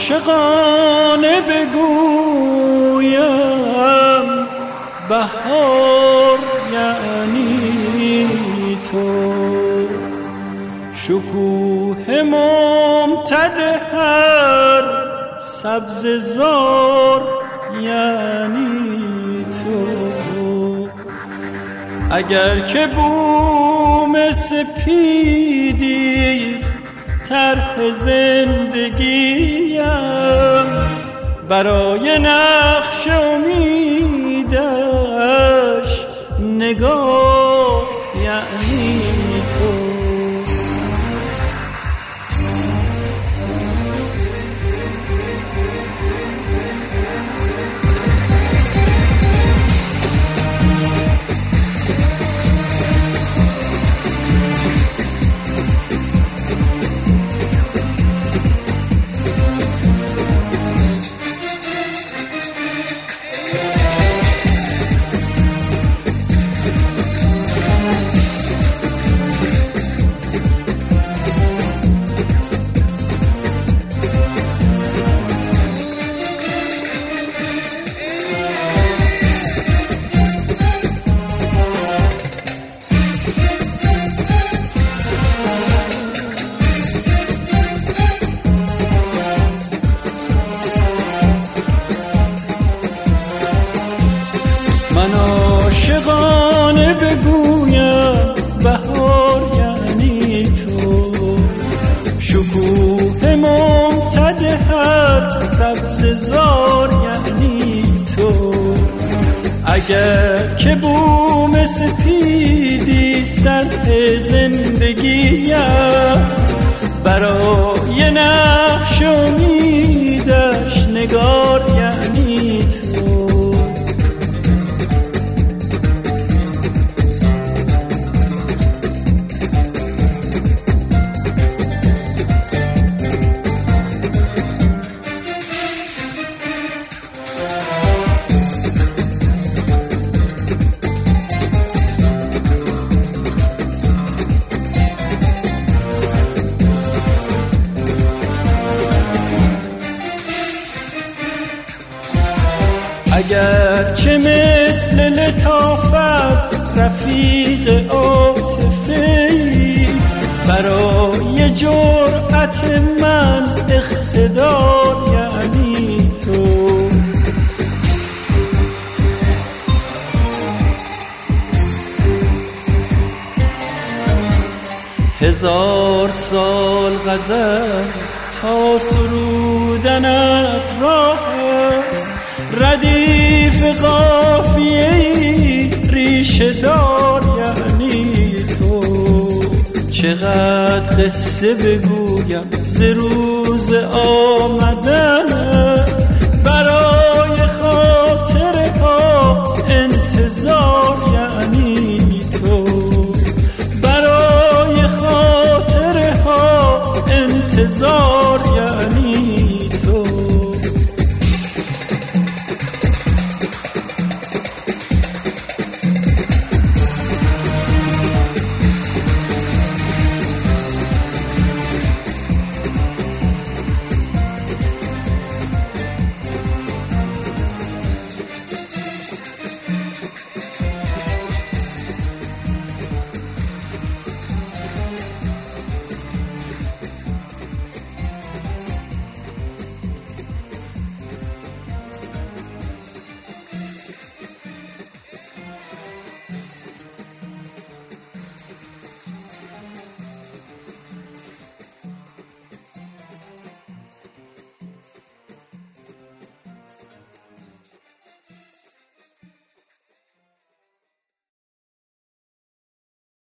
عاشقانه بگویم بهار یعنی تو، شکوه ممتد هر سبز زار یعنی تو. اگر که بوم سپیدیست طرح زندگیم، برای نقش امیدش نگاه یعنی تو. من عاشقانه بگویم بهار یعنی تو، شکوه ممتد هر سبز زار یعنی تو. اگر که بوم سفیدیست طرح زندگیم، برای نقش امیدش نگار یعنی تو. اگر چه مثل لطافت رفیق عاطفه‌ای، برای جرأت من اقتدار یعنی تو. هزار سال غزل تا سرودنت راه است، ردیف قافیه‌ای ریشه دار یعنی تو. چقدر قصه بگویم ز روز آمد